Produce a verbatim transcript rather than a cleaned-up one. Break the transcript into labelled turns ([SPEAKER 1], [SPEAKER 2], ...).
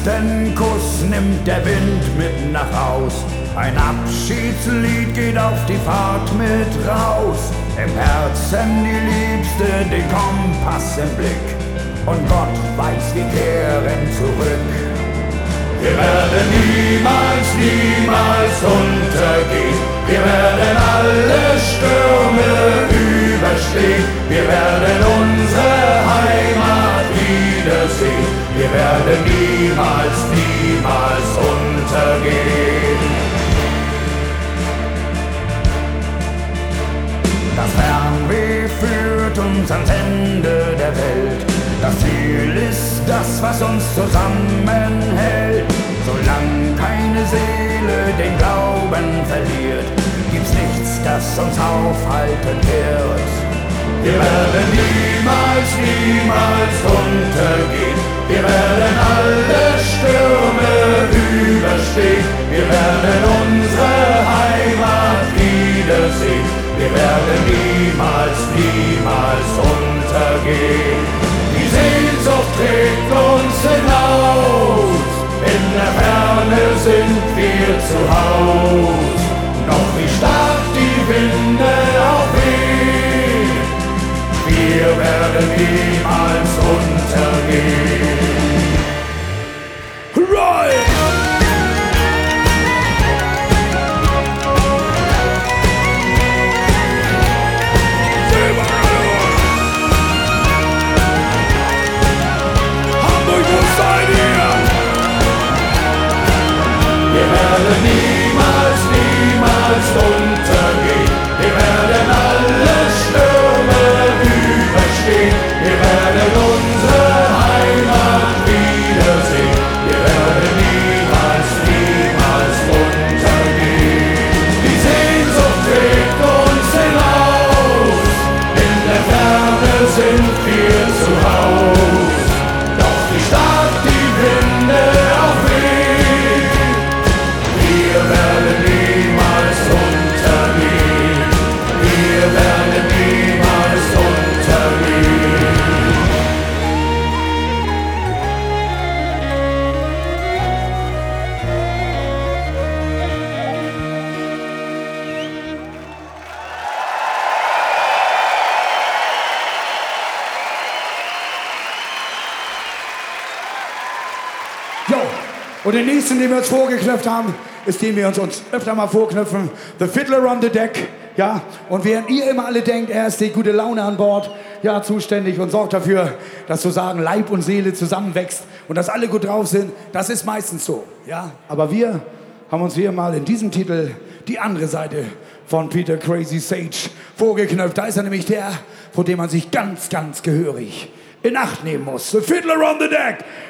[SPEAKER 1] letzten Kuss nimmt der Wind mit nach Haus. Ein Abschiedslied geht auf die Fahrt mit raus. Im Herzen die Liebste, den Kompass im Blick. Und Gott weiß, wir kehren zurück. Wir werden niemals, niemals untergehen. Wir werden alle Stürme überstehen. Wir werden unsere Heimat wiedersehen. Wir werden niemals, niemals untergehen. Das Fernweh führt uns ans Ende der Welt. Das Ziel ist das, was uns zusammenhält. Solange keine Seele den Glauben verliert, gibt's nichts, das uns aufhalten wird. Wir werden niemals, niemals untergehen. Wir werden alle Stürme überstehen. Wir werden unsere Heimat wiedersehen. Wir werden niemals, niemals untergehen. Die Sehnsucht trägt uns hinaus. In der Ferne sind wir zu Haus. Doch wie stark die Winde auch wehen, wir werden niemals untergehen. Right! Niemals, niemals untergehen. Wir werden alle Stürme überstehen. Wir werden unsere Heimat wiedersehen. Wir werden niemals, niemals untergehen. Die Sehnsucht trägt uns hinaus. In der Ferne sind wir zu Haus. Doch wie stark die Winde auch wehen, wir werden niemals untergehen. Wir werden niemals untergehen.
[SPEAKER 2] Jo, und den nächsten, den wir uns vorgeknöpft haben, ist den wir uns, uns öfter mal vorknüpfen. The Fiddler on the Deck. Ja, und während ihr immer alle denkt, er ist die gute Laune an Bord, ja, zuständig und sorgt dafür, dass sozusagen Leib und Seele zusammenwächst und dass alle gut drauf sind, das ist meistens so. Ja, aber wir haben uns hier mal in diesem Titel die andere Seite von Peter Crazy Sage vorgeknöpft. Da ist er nämlich der, vor dem man sich ganz, ganz gehörig in Acht nehmen muss. The Fiddler on the Deck.